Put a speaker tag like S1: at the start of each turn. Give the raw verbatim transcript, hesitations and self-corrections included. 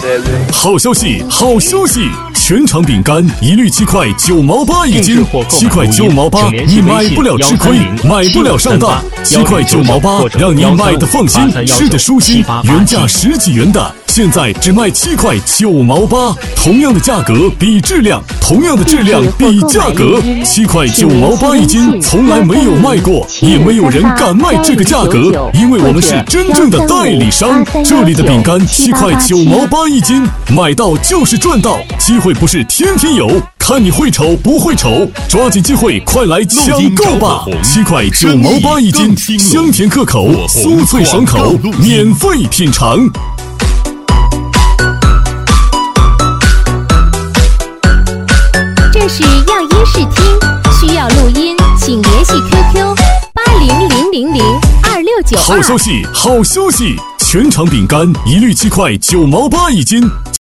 S1: 好消息，好消息！全场饼干一律七块九毛八一斤，七块九毛八，你买不了吃亏，买不了上当。七块九毛八，让你买的放心，吃的舒心。原价十几元的，现在只卖七块九毛八。同样的价格比质量，同样的质量比价格，七块九毛八一斤，从来没有卖过，也没有人敢卖这个价格，因为我们是真正的代理商。这里的饼干七块九毛八一斤，买到就是赚到，机会不是天天有，看你会丑不会丑，抓紧机会，快来抢购吧！七块九毛八一斤，香甜可口，酥脆爽口，免费品尝。
S2: 这是样音试听，需要录音，请联系 Q Q 八零零零零二六九二。
S1: 好消息，好消息！全场饼干一律七块九毛八一斤。